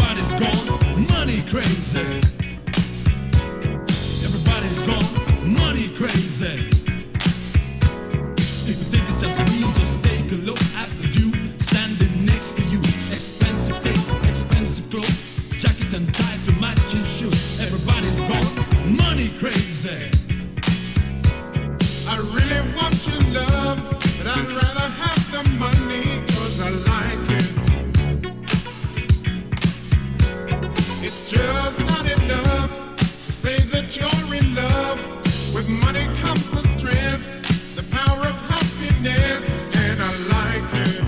Everybody's gone money crazy. Everybody's gone money crazy. If you think it's just me, just take a look at the dude standing next to you. Expensive taste, expensive clothes, jacket and tie to match his shoes. Everybody's gone money crazy. I really want your love, but I'd rather have the money, 'cause I like it. It's just not enough to say that you're in love. With money comes the strength, the power of happiness, and I like it.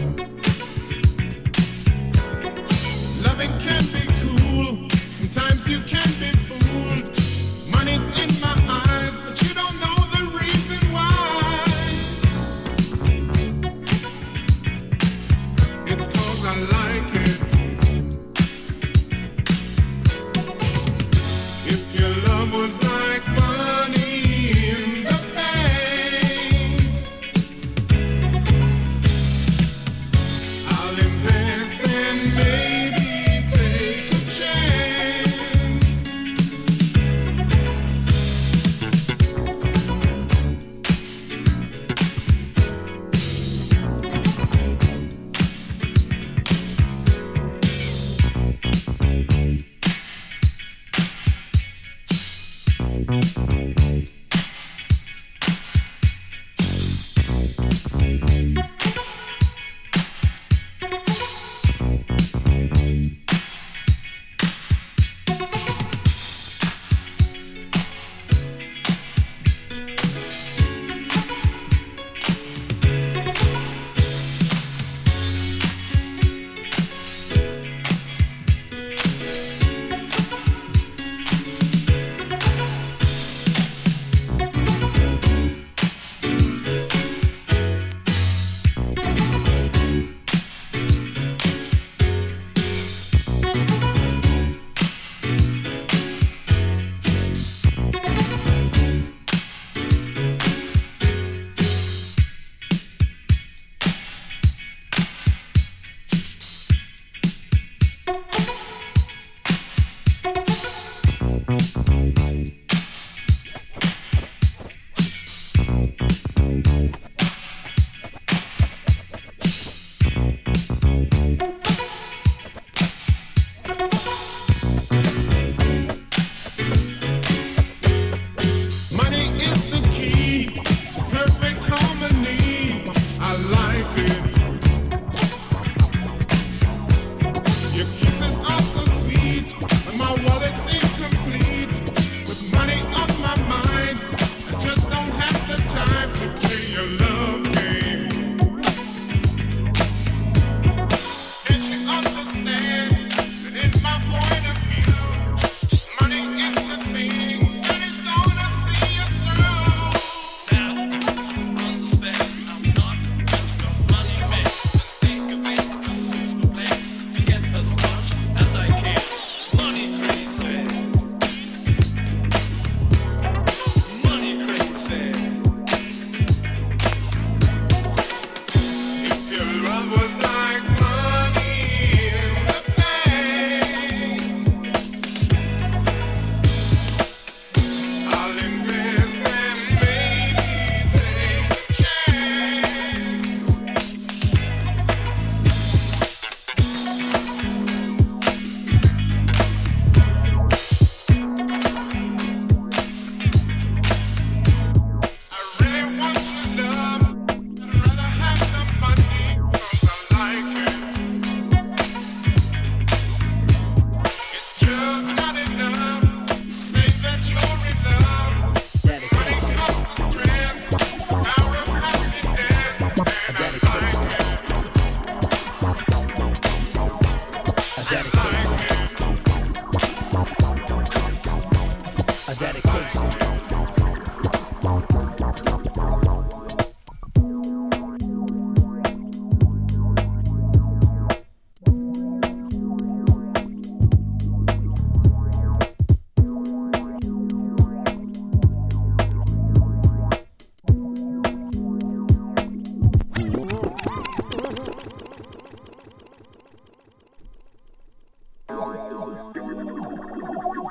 Loving can be cool, sometimes you can be fooled. Money's in my eyes, but you don't know the reason why. It's 'cause I like it. If your love was like money,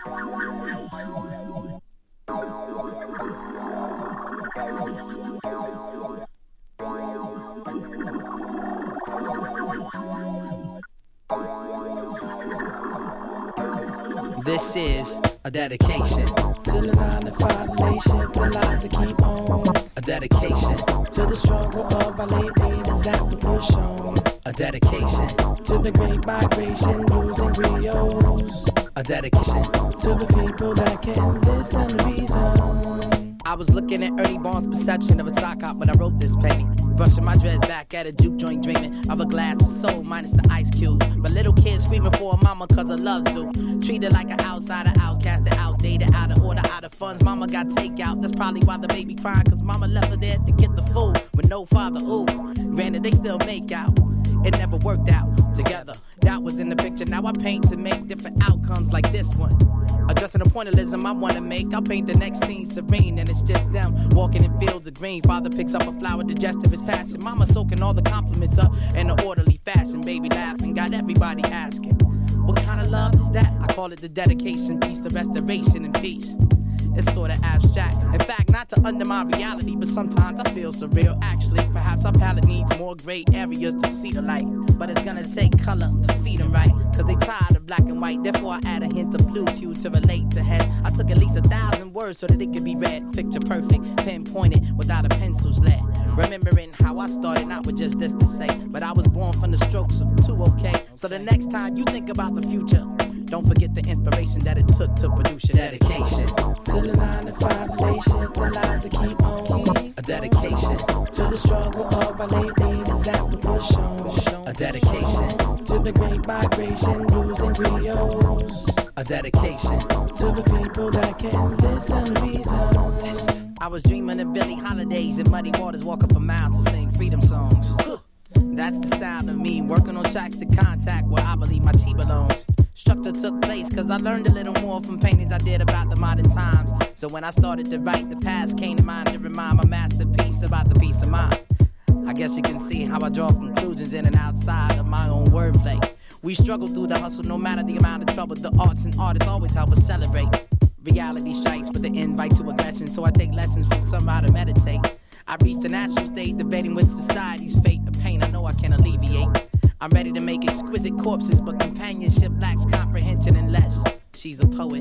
This is a dedication to the 9 to 5 late shift, the lives that keep on. A dedication to the struggle of our late leaders that we push on. A dedication to the great migration, news and griots. A dedication to the people that can listen to reason. I was looking at Ernie Barnes' perception of a sock hop when I wrote this painting. Brushing my dreads back at a juke joint, dreaming of a glass of soul minus the ice cube. But little kids screaming for a mama cause her loves do. Treated like an outsider, outcasted, outdated, out of order, out of funds. Mama got takeout, that's probably why the baby crying. Cause mama left her there to get the food with no father, ooh. Granted, they still make out. It never worked out together. That was in the picture. Now I paint to make different outcomes like this one. Addressing the pointillism I wanna make, I'll paint the next scene serene, and it's just them walking in fields of green. Father picks up a flower, digestive is passion. Mama soaking all the compliments up in an orderly fashion. Baby laughing, got everybody asking, what kind of love is that? I call it the dedication piece, the restoration and peace. It's sorta abstract. In fact, not to undermine reality, but sometimes I feel surreal. Actually, perhaps our palette needs more gray areas to see the light. But it's gonna take color to feed them right. Cause they tired of black and white. Therefore, I add a hint of blue hue to relate to head. I took at least 1,000 words so that it could be read. Picture perfect, pinpointed, without a pencil's lead. Remembering how I started, not with just this to say, but I was born from the strokes of two, okay? So the next time you think about the future, don't forget the inspiration that it took to produce your dedication to the 9 to 5 late shift, the lives that keep on. A dedication to the struggle of our late leaders that we push on. A dedication to the great migration, news and griots. A dedication to the people that can listen to reason. I was dreaming of Billie Holidays and Muddy Waters walking for miles to sing freedom songs. That's the sound of me working on tracks to contact where I believe my chi belongs. Structure took place cause I learned a little more from paintings I did about the modern times. So when I started to write, the past came to mind to remind my masterpiece about the peace of mind. I guess you can see how I draw conclusions in and outside of my own wordplay. We struggle through the hustle no matter the amount of trouble. The arts and artists always help us celebrate. Reality strikes with the invite to aggression, so I take lessons from somebody to meditate. I reached a natural state debating with society's fate. A pain I know I can alleviate. I'm ready to make exquisite corpses, but companionship lacks comprehension unless she's a poet.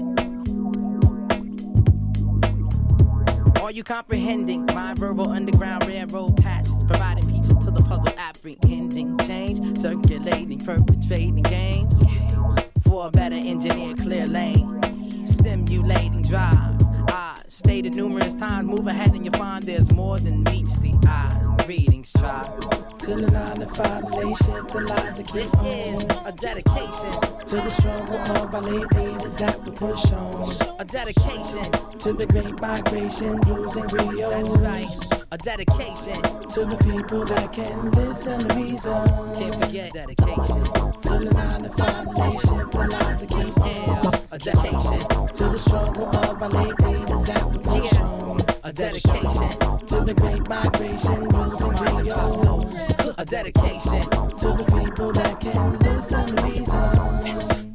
Are you comprehending my verbal underground railroad passage, providing pieces to the puzzle, apprehending change, circulating, perpetrating games for a better engineered clear lane, stimulating drive. I stated numerous times, move ahead and you find there's more than meets the eye. Greetings, tribe. To the 9 to 5 late shift, the lives that keep on. This is a dedication to the struggle of our late leaders that we push on. A dedication to the great migration, blues and griots. That's right. A dedication to the people that can listen to reason. Can't forget dedication to the 9 to 5 late shift, the lives that keep on. A dedication to the struggle of our late leaders that we push on. A dedication to the great migration, blues and griots. A dedication to the people that can listen to reason.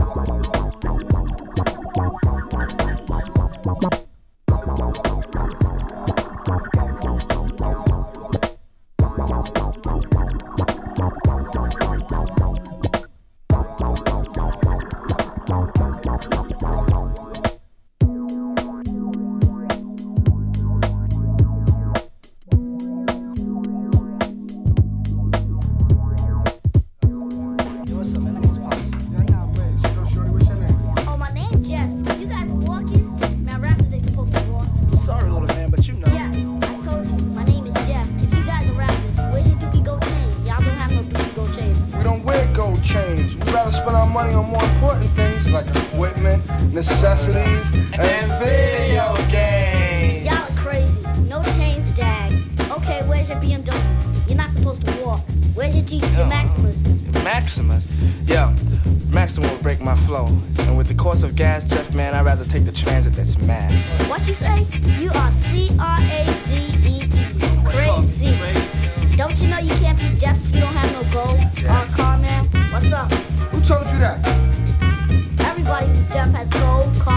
Necessities and video games. Y'all are crazy. No chains, dag. Okay, where's your BMW? You're not supposed to walk. Where's your Jeep, your Maximus? Maximus? Yo, Maximus will break my flow. And with the cost of gas, Jeff, man, I'd rather take the transit that's mass. What you say? You are C-R-A-Z-E-E. Crazy. Don't you know you can't be Jeff if you don't have no gold? Car man, what's up? Who told you that? Everybody who's deaf has gold, car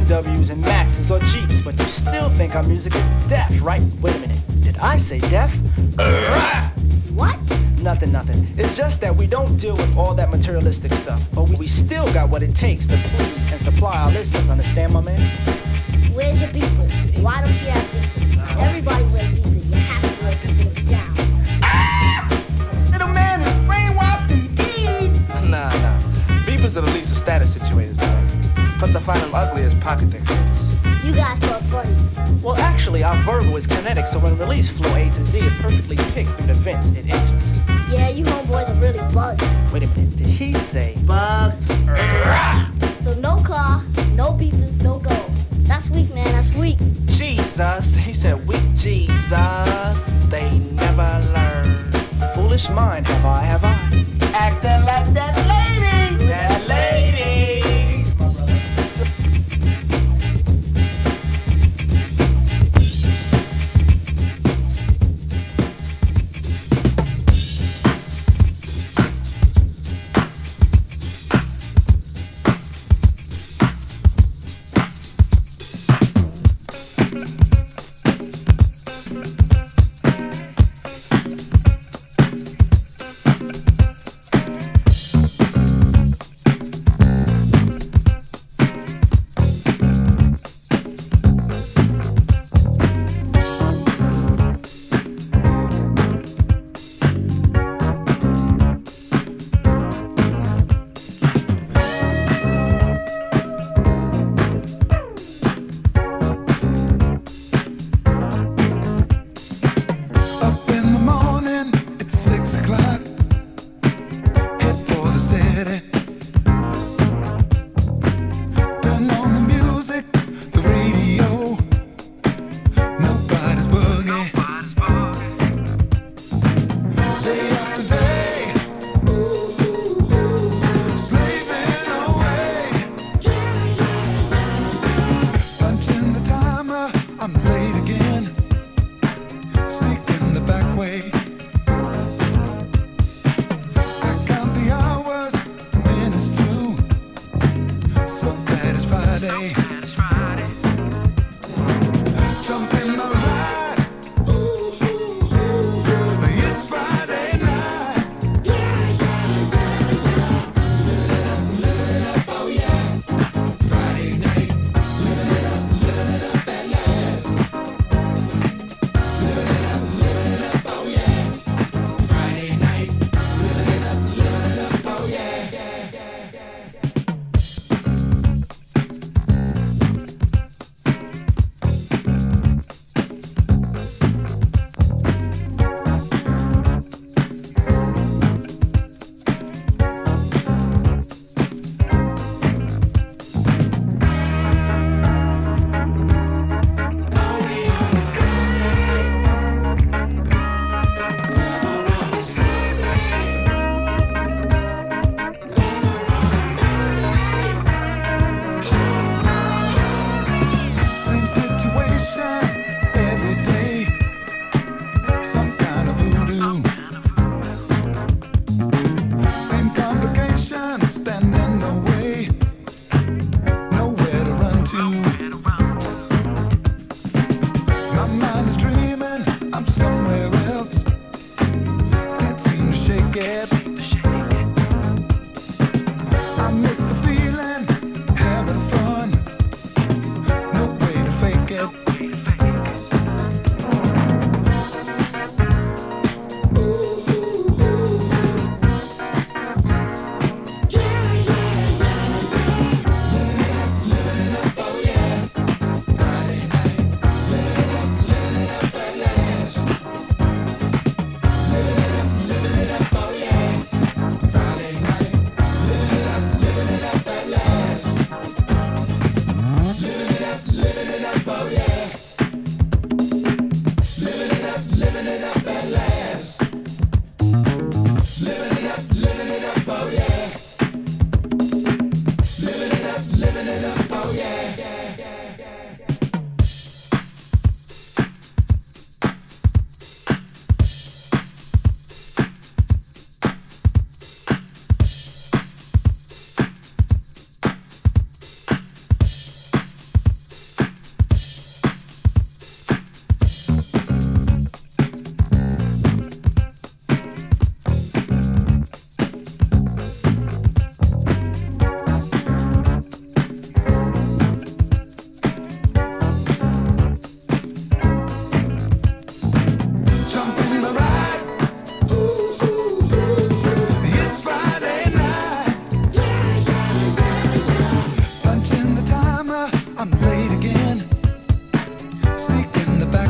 BMWs and Maxes or Jeeps, but you still think our music is deaf, right? Wait a minute, did I say deaf? What? Nothing. It's just that we don't deal with all that materialistic stuff, but we still got what it takes to please and supply our listeners, understand, my man? Where's your beepers? Why don't you have beepers? Everybody wears beepers. You have to wear beepers down. Little man is brainwashed indeed. Nah. Beepers are the least of status situators, man. Plus I find them ugly as pocket decorators. You guys talk funny. Well, actually, our verbal is kinetic, so when released, flow A to Z is perfectly picked through the vents it enters. Yeah, you homeboys are really bugged. Wait a minute, did he say bugged? So no car, no beepers, no go. That's weak, man, that's weak. Jesus, he said weak Jesus. They never learn. Foolish mind, have I? Acting like that lady. That lady. My brother.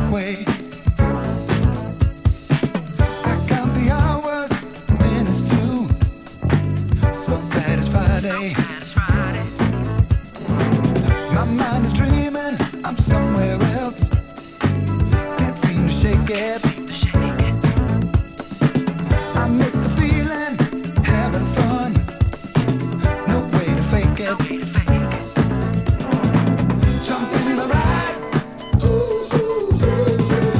way. I count the hours, minutes too. So glad it's Friday. My mind is dreaming, I'm somewhere else. Can't seem to shake it. I miss the feeling, having fun. No way to fake it. Jump in the ride. Ooh, ooh, ooh, ooh.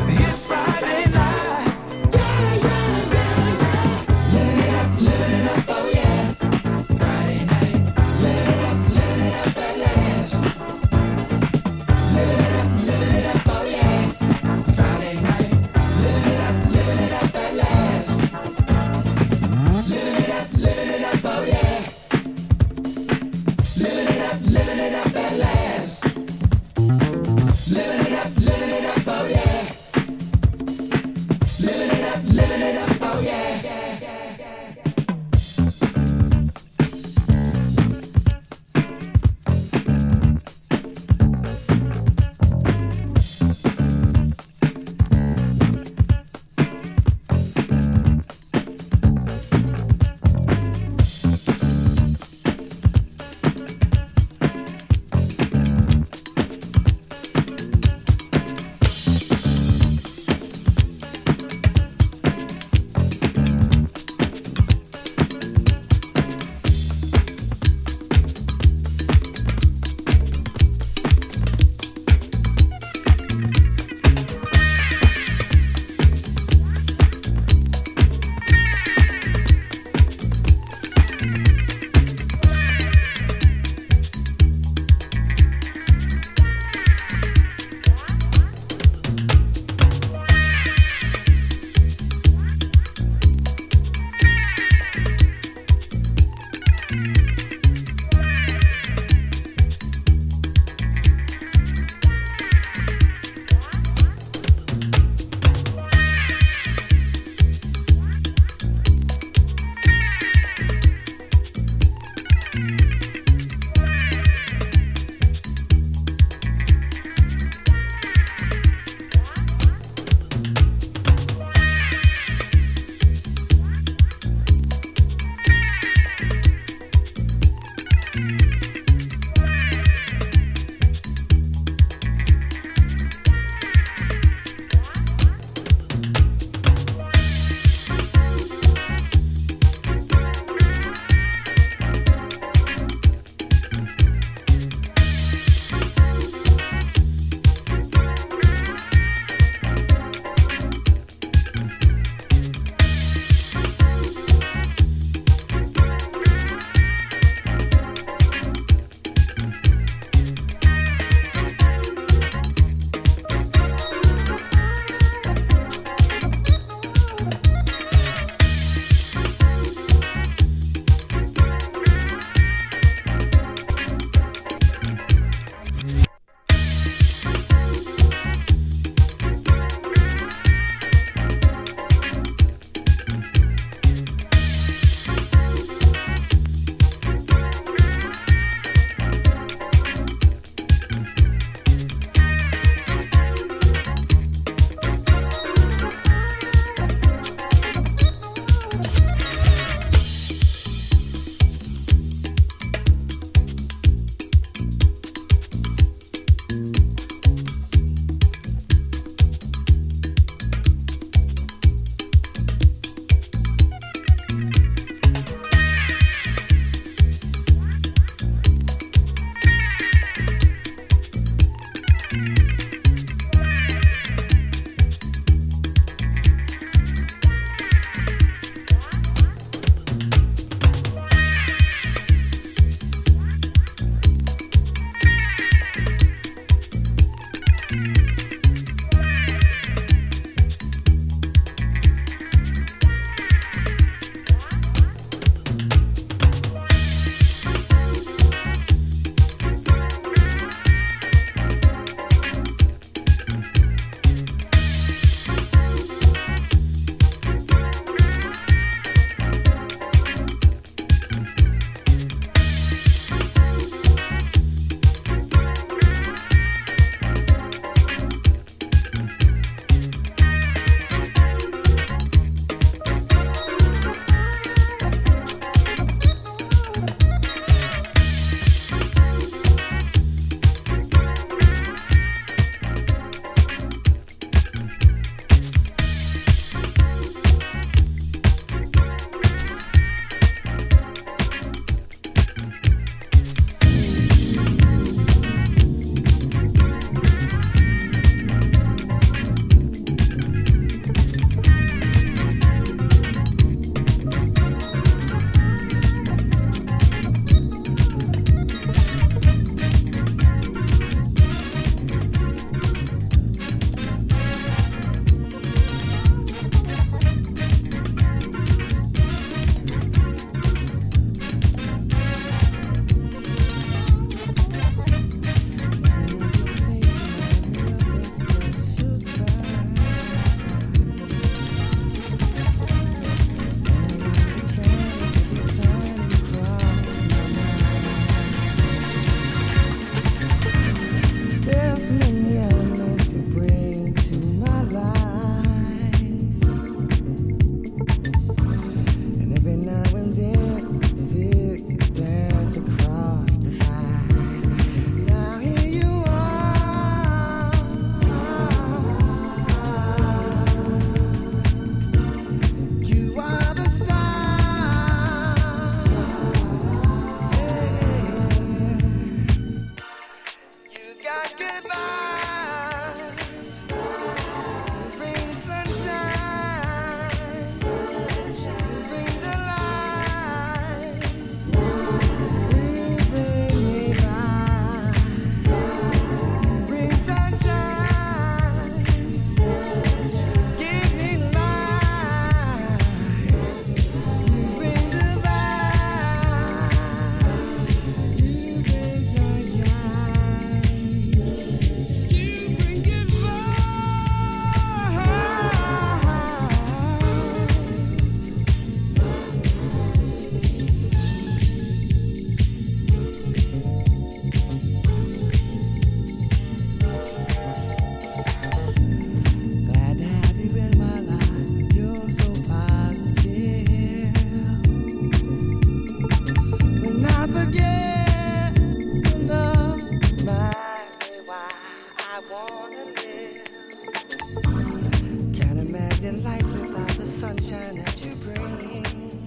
fading light without the sunshine that you bring.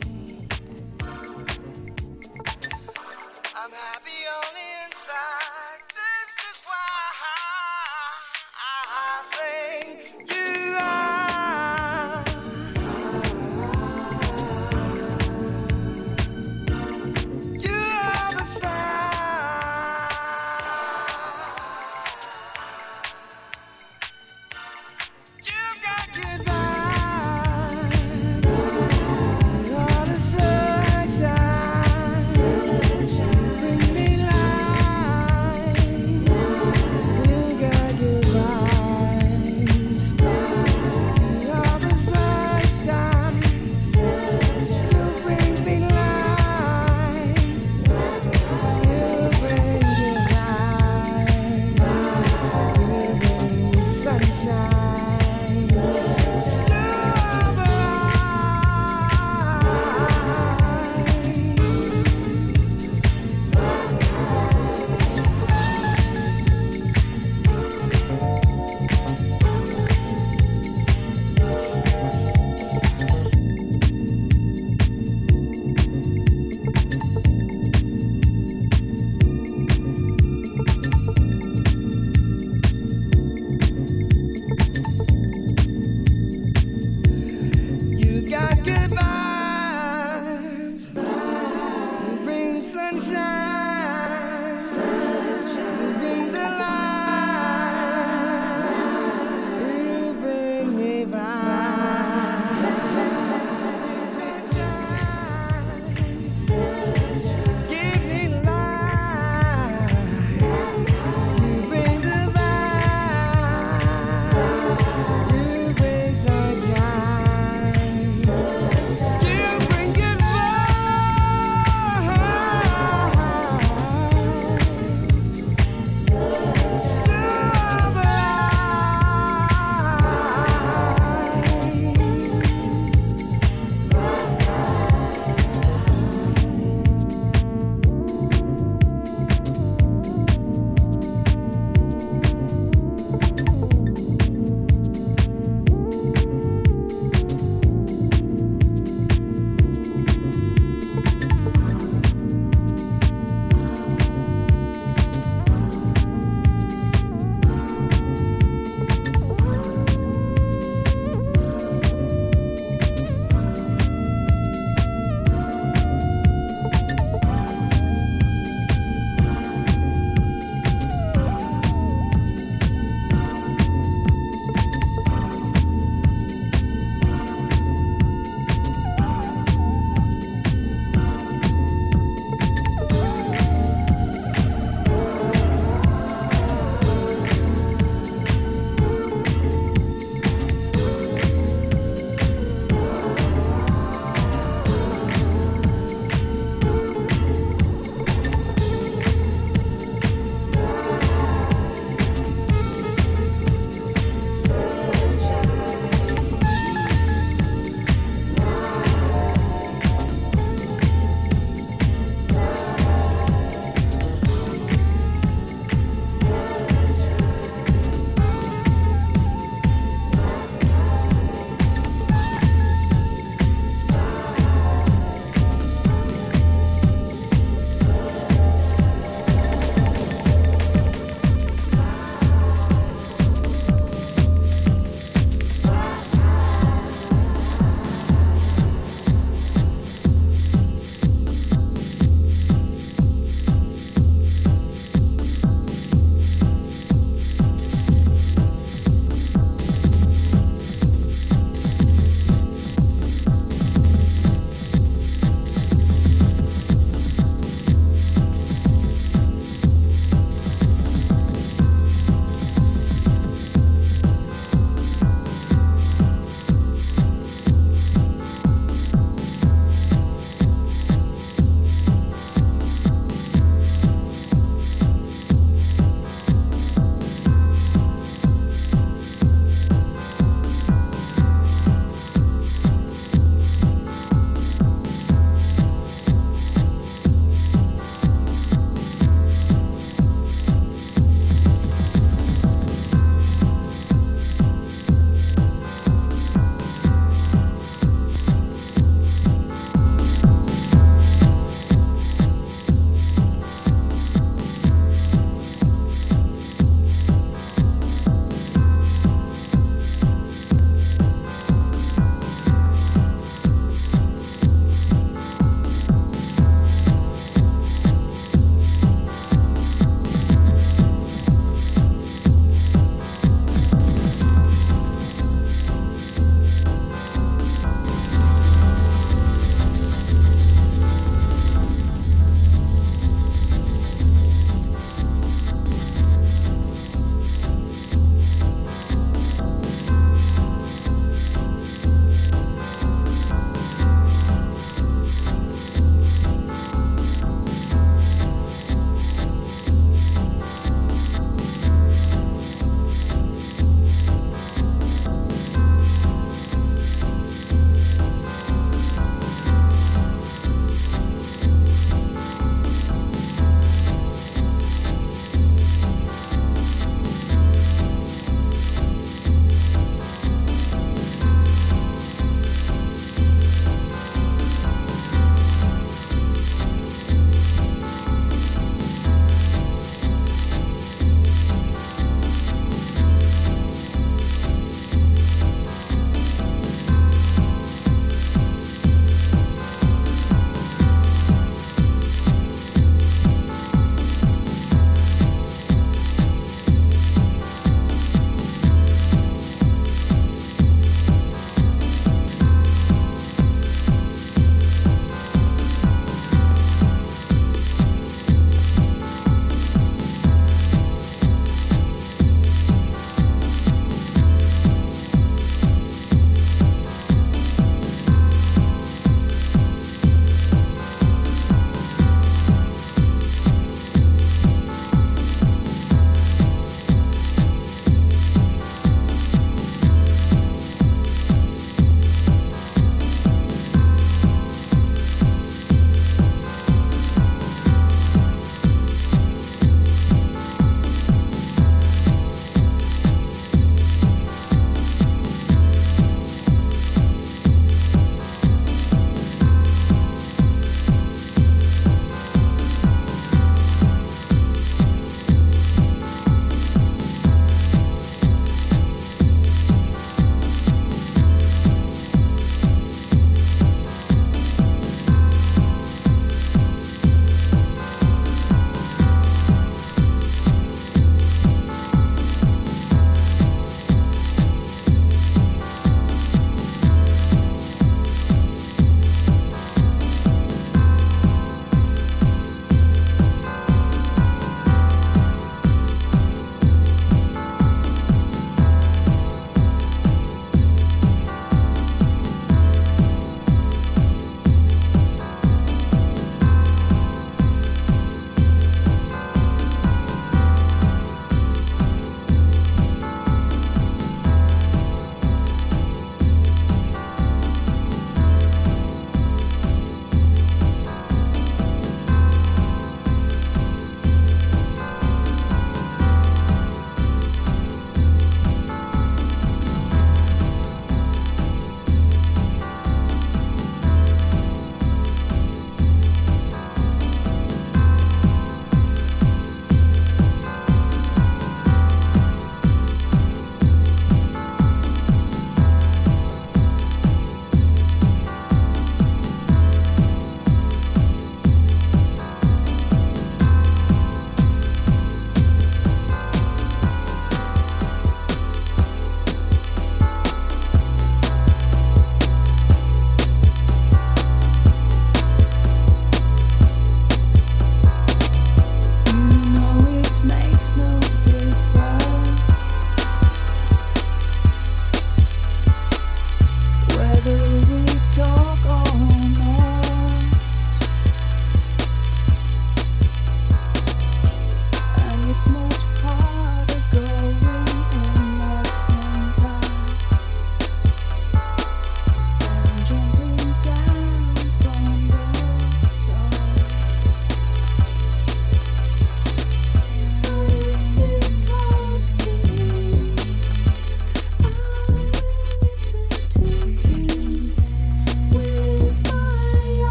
I'm happy only inside. This is why I sing. You are. You are the star. You've got good vibes.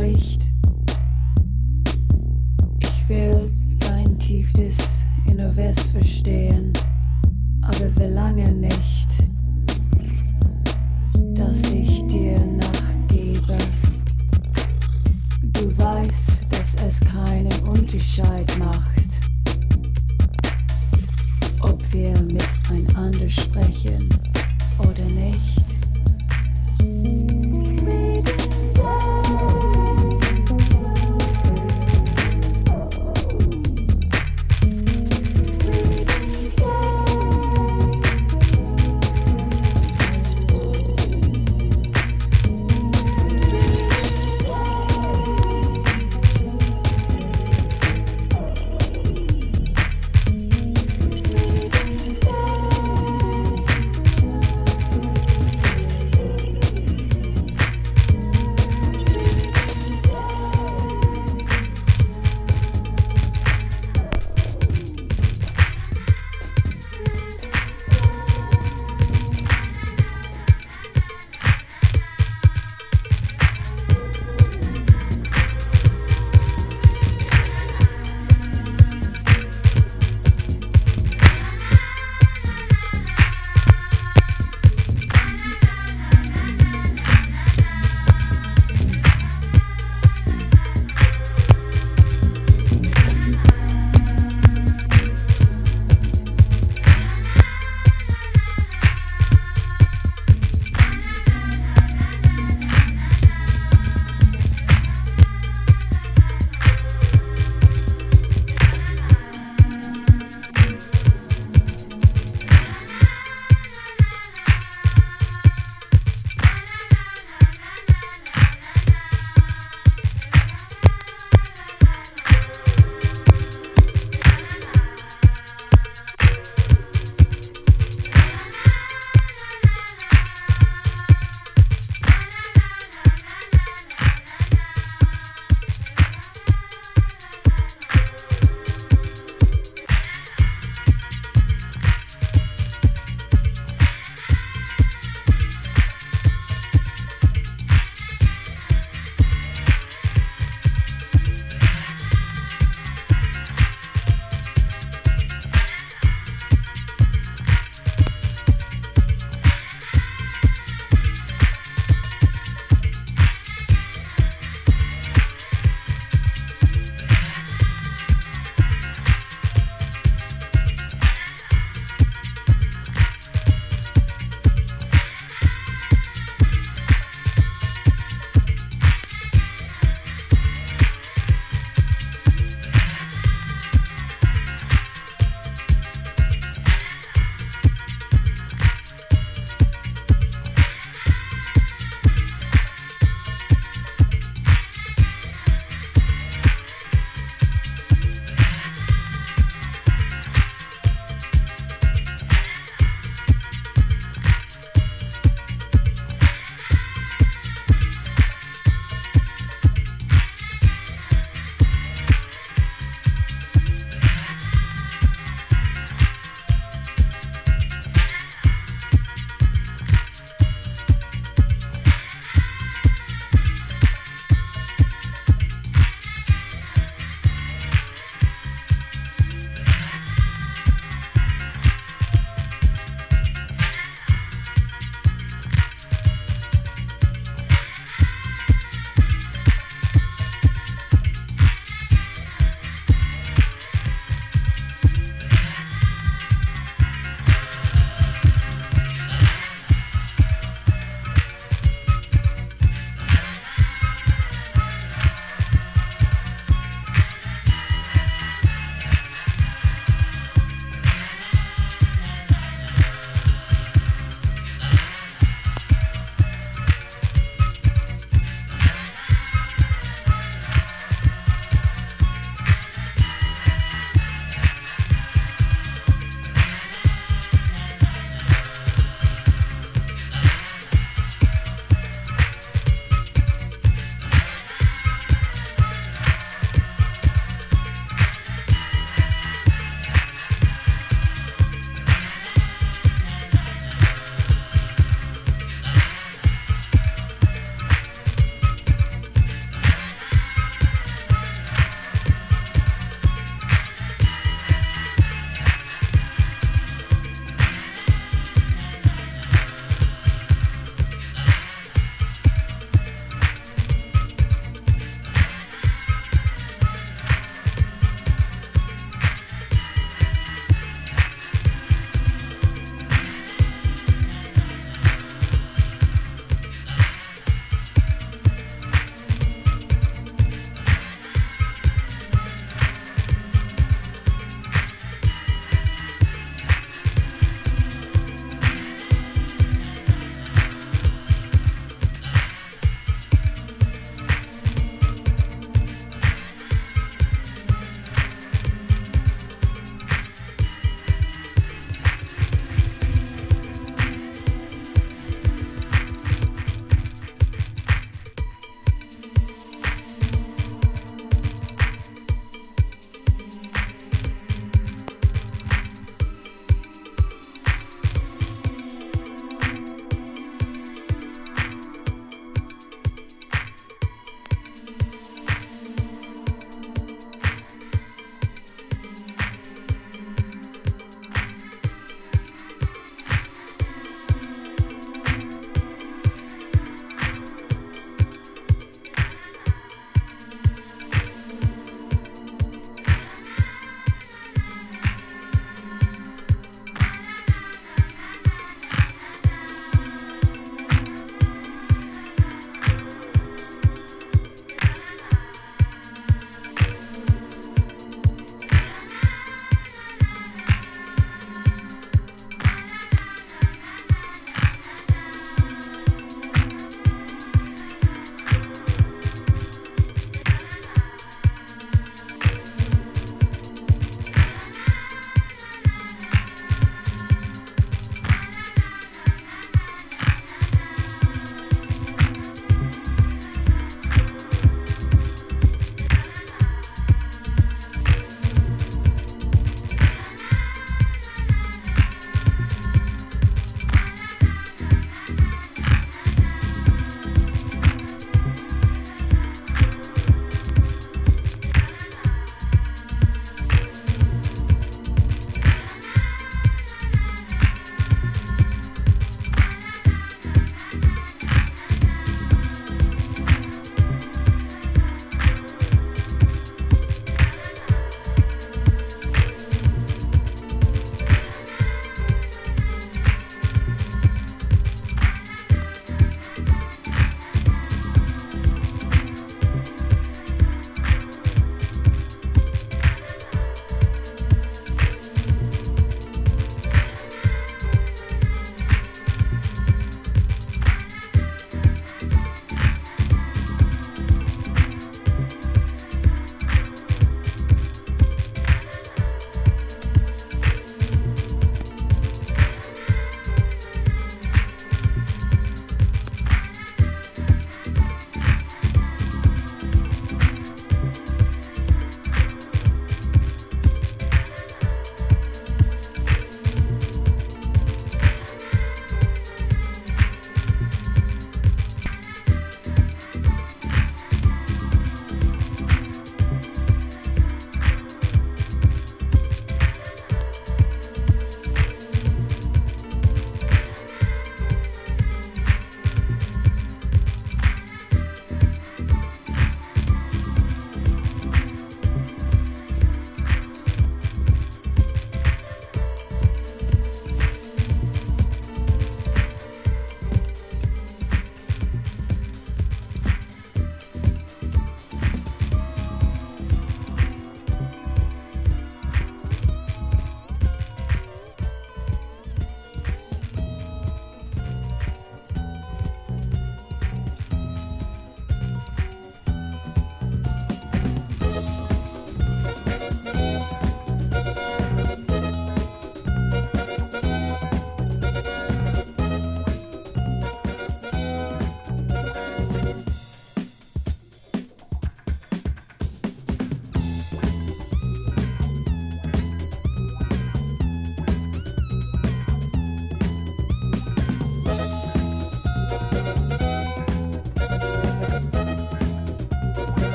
spricht. Ich will dein tiefes Inneres verstehen, aber will lange nicht, dass ich dir nachgebe. Du weißt, dass es keinen Unterschied macht, ob wir miteinander sprechen oder nicht.